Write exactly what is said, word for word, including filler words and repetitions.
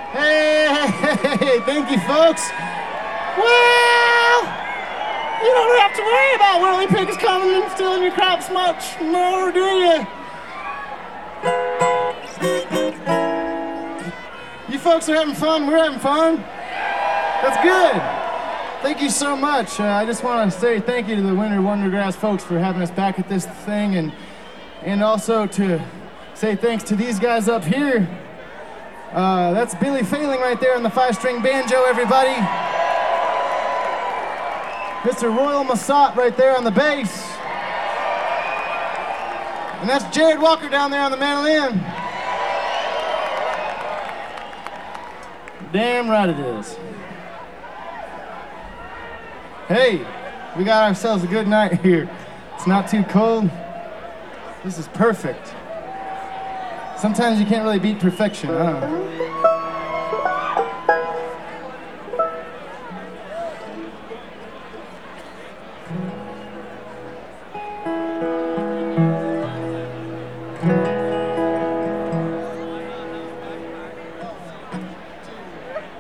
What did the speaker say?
Hey, hey, hey, thank you, folks. Well, you don't have to worry about Willie Pigs coming and stealing your crops much more, do you? You folks are having fun. We're having fun. That's good. Thank you so much. Uh, I just want to say thank you to the Winter Wondergrass folks for having us back at this thing, and and also to say thanks to these guys up here. Uh, that's Billy Failing right there on the five-string banjo, everybody. Mister Royal Massat right there on the bass. And that's Jared Walker down there on the mandolin. Damn right it is. Hey, we got ourselves a good night here. It's not too cold. This is perfect. Sometimes you can't really beat perfection, huh?